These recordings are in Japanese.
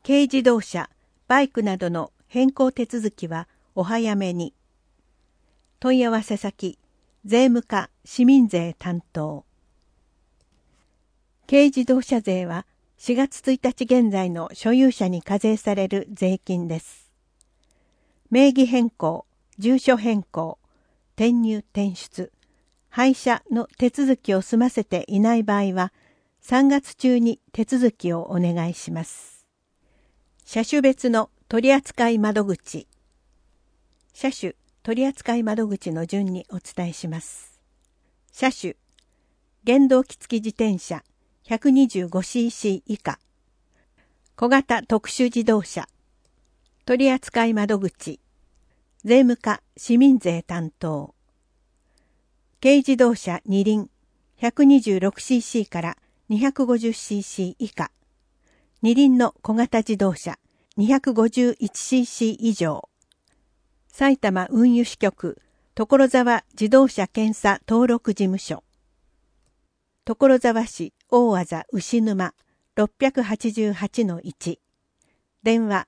軽自動車、バイクなどの変更手続きはお早めに。問い合わせ先、税務課市民税担当。軽自動車税は4月1日現在の所有者に課税される税金です。名義変更、住所変更、転入転出、廃車の手続きを済ませていない場合は、3月中に手続きをお願いします。車種別の取扱窓口。車種取扱窓口の順にお伝えします。車種、原動機付き自転車 125cc 以下。小型特殊自動車。取扱窓口。税務課市民税担当。軽自動車二輪 126cc から 250cc 以下。二輪の小型自動車 251cc 以上。埼玉運輸支局所沢自動車検査登録事務所。所沢市大字牛沼 688-1。電話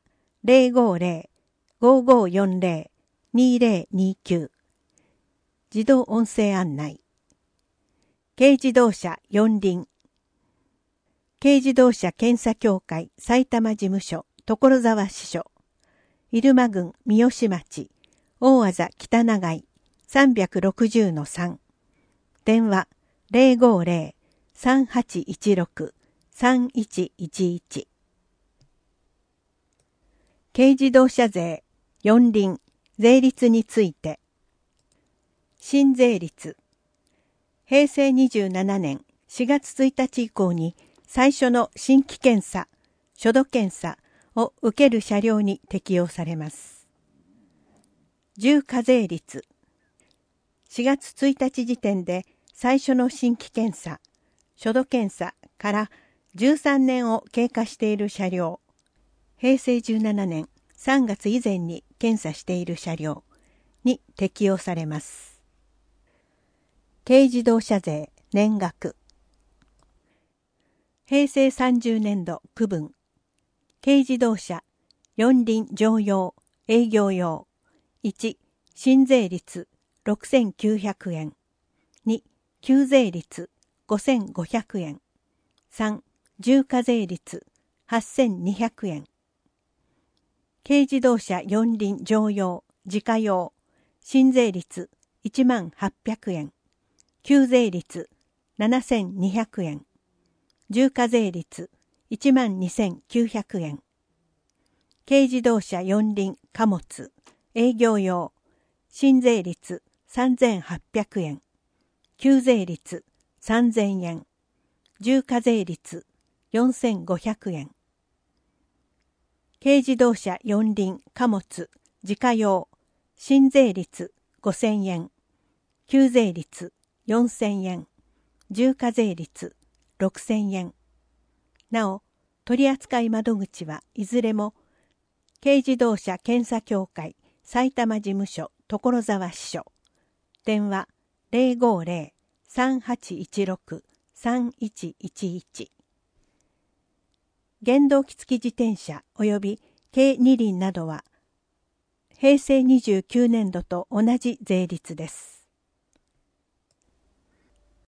050-5540-2029。自動音声案内。軽自動車四輪。軽自動車検査協会埼玉事務所所沢支所。入間郡三芳町大字北長井 360-3。電話 050-3816-3111。軽自動車税四輪税率について。新税率。平成27年4月1日以降に最初の新規検査、初度検査を受ける車両に適用されます。重課税率。4月1日時点で最初の新規検査、初度検査から13年を経過している車両、平成17年3月以前に検査している車両に適用されます。軽自動車税年額。平成30年度区分。軽自動車四輪乗用営業用。1、新税率6900円。2、旧税率5500円。3、重課税率8200円。軽自動車四輪乗用自家用。新税率10800円。旧税率7200円。重課税率12900円。軽自動車四輪貨物営業用。新税率3800円。旧税率3000円。重課税率4500円。軽自動車四輪貨物自家用。新税率5000円。旧税率4000円。重課税率6000円。なお、取扱窓口はいずれも、軽自動車検査協会埼玉事務所所沢支所。電話 050-3816-3111。原動機付き自転車及び軽二輪などは、平成29年度と同じ税率です。